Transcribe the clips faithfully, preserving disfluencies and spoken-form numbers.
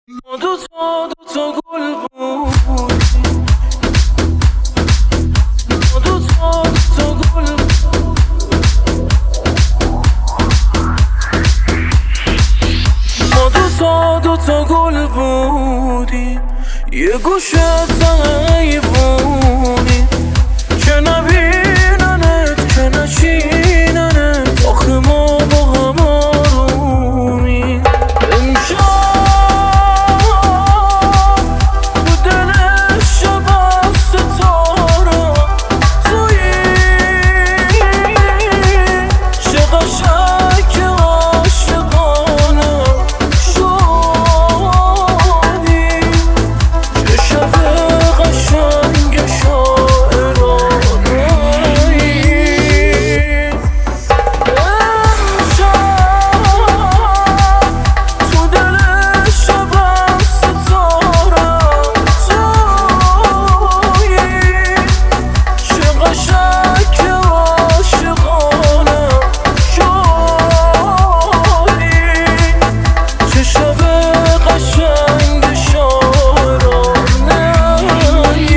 ما دو تا دو تا گل بودیم، ما دو تا دو تا گل ما دو تا دو تا گل بودیم، یه گوشه زنگیونیم که نبیننت که نچیننت، آخه ما با هم آرومیم. امشب تو دل شب ستاره تویی، چه قشنگ که عاشقانه شدی، چه شب قشنگ شاعرانه ای. امشب تو دل شب ستاره تویی، چه قشنگ که عاشقانه شدی، چه شب قشنگ شاعرانه ای.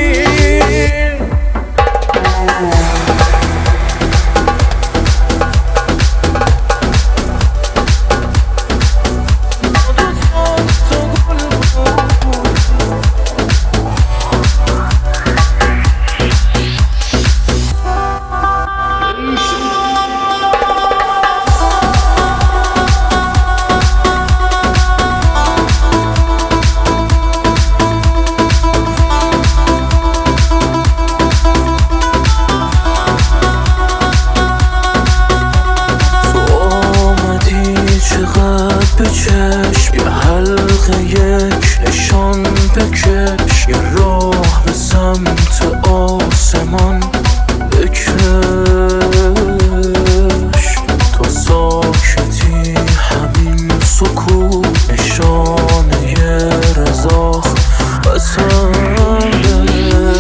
به چشم یه حلقه یک نشان بکش، یه راه به سمت آسمان بکش، تو ساکتی همین سکوت نشانه رضاست قسمه.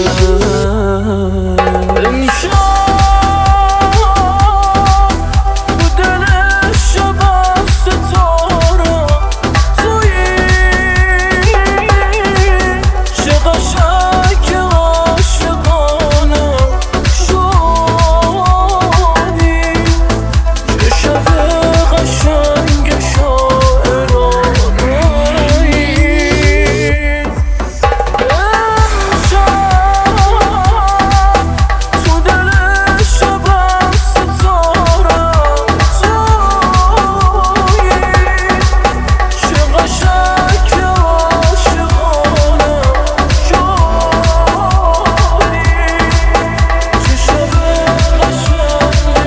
امشب تو دل شب ستاره تویی، چه قشنگ که عاشقانه شدی، چه شب قشنگ شاعرانه ای. امشب تو دل شب ستاره تویی، چه قشنگ که عاشقانه شدی، چه شب قشنگ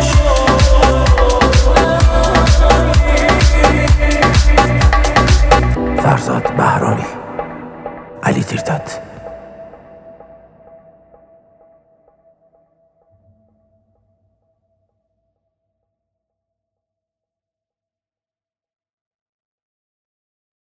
شاعرانه ای. فرزاد بهرانی، علی تیرتت.